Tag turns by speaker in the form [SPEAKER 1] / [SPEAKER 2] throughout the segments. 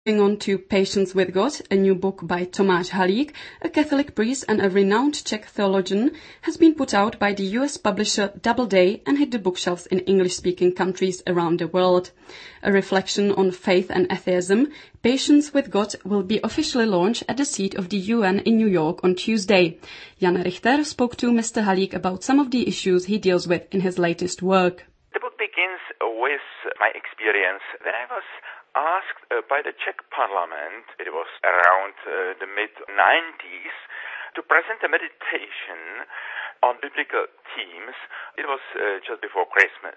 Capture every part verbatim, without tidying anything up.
[SPEAKER 1] Moving on to Patience with God, a new book by Tomáš Halík, a Catholic priest and a renowned Czech theologian, has been put out by the U S publisher Doubleday and hit the bookshelves in English-speaking countries around the world. A reflection on faith and atheism, Patience with God will be officially launched at the seat of the U N in New York on Tuesday. Jan Richter spoke to Mister Halík about some of the issues he deals with in his latest work.
[SPEAKER 2] The book begins with my experience when I was asked uh, by the Czech Parliament, it was around uh, the mid nineties, to present a meditation on biblical themes. It was uh, just before Christmas.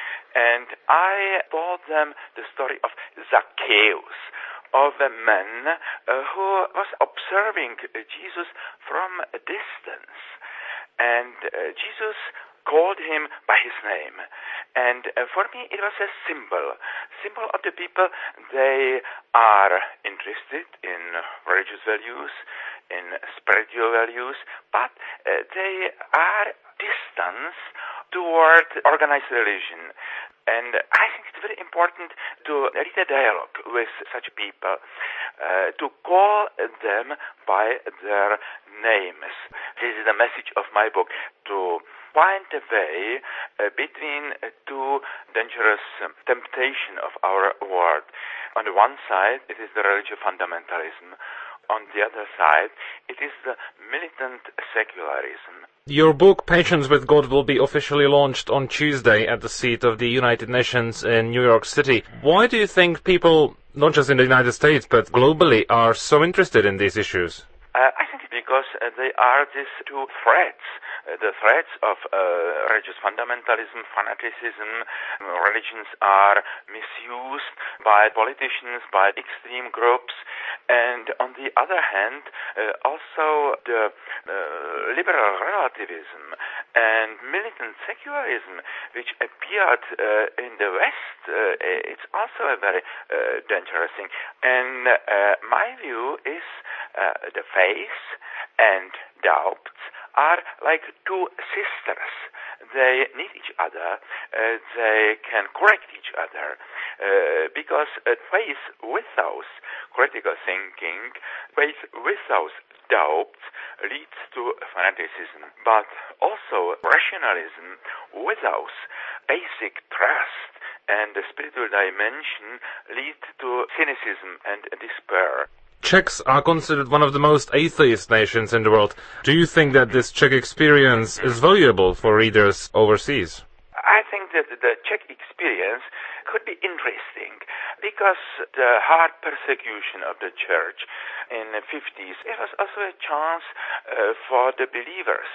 [SPEAKER 2] And I told them the story of Zacchaeus, of a man uh, who was observing uh, Jesus from a distance. And uh, Jesus called him by his name. And uh, for me it was a symbol, symbol of the people. They are interested in religious values, in spiritual values, but uh, they are distant toward organized religion. And I think it's very important to read a dialogue with such people, uh, to call them by their names. This is the message of my book, to find a way uh, between uh, two dangerous um, temptations of our world. On the one side, it is the religious fundamentalism. On the other side, it is the militant secularism.
[SPEAKER 3] Your book, Patience with God, will be officially launched on Tuesday at the seat of the United Nations in New York City. Why do you think people, not just in the United States, but globally, are so interested in these issues?
[SPEAKER 2] Uh, I think because uh, they are these two threats. Uh, the threats of uh, religious fundamentalism, fanaticism. Religions are misused by politicians, by extreme groups. And on the other hand, uh, also the uh, liberal relativism and militant secularism, which appeared uh, in the West, uh, it's also a very uh, dangerous thing. And uh, my view is uh, the faith and doubt are like two sisters. They need each other. Uh, they can correct each other. Uh, because uh, faith without critical thinking, faith without doubt leads to fanaticism. But also rationalism without basic trust and the spiritual dimension lead to cynicism and despair.
[SPEAKER 3] Czechs are considered one of the most atheist nations in the world. Do you think that this Czech experience is valuable for readers overseas?
[SPEAKER 2] I think that the Czech experience could be interesting because the hard persecution of the church in the fifties, it was also a chance uh, for the believers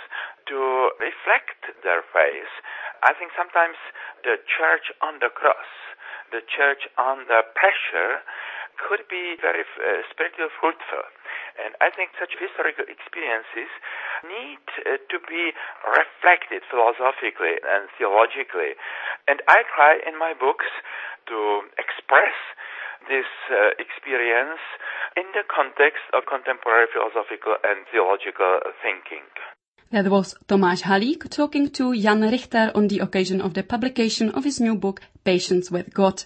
[SPEAKER 2] to reflect their faith. I think sometimes the church on the cross, the church under pressure, could be very uh, spiritually fruitful. And I think such historical experiences need uh, to be reflected philosophically and theologically. And I try in my books to express this uh, experience in the context of contemporary philosophical and theological thinking.
[SPEAKER 1] That was Tomáš Halík talking to Jan Richter on the occasion of the publication of his new book, Patience with God.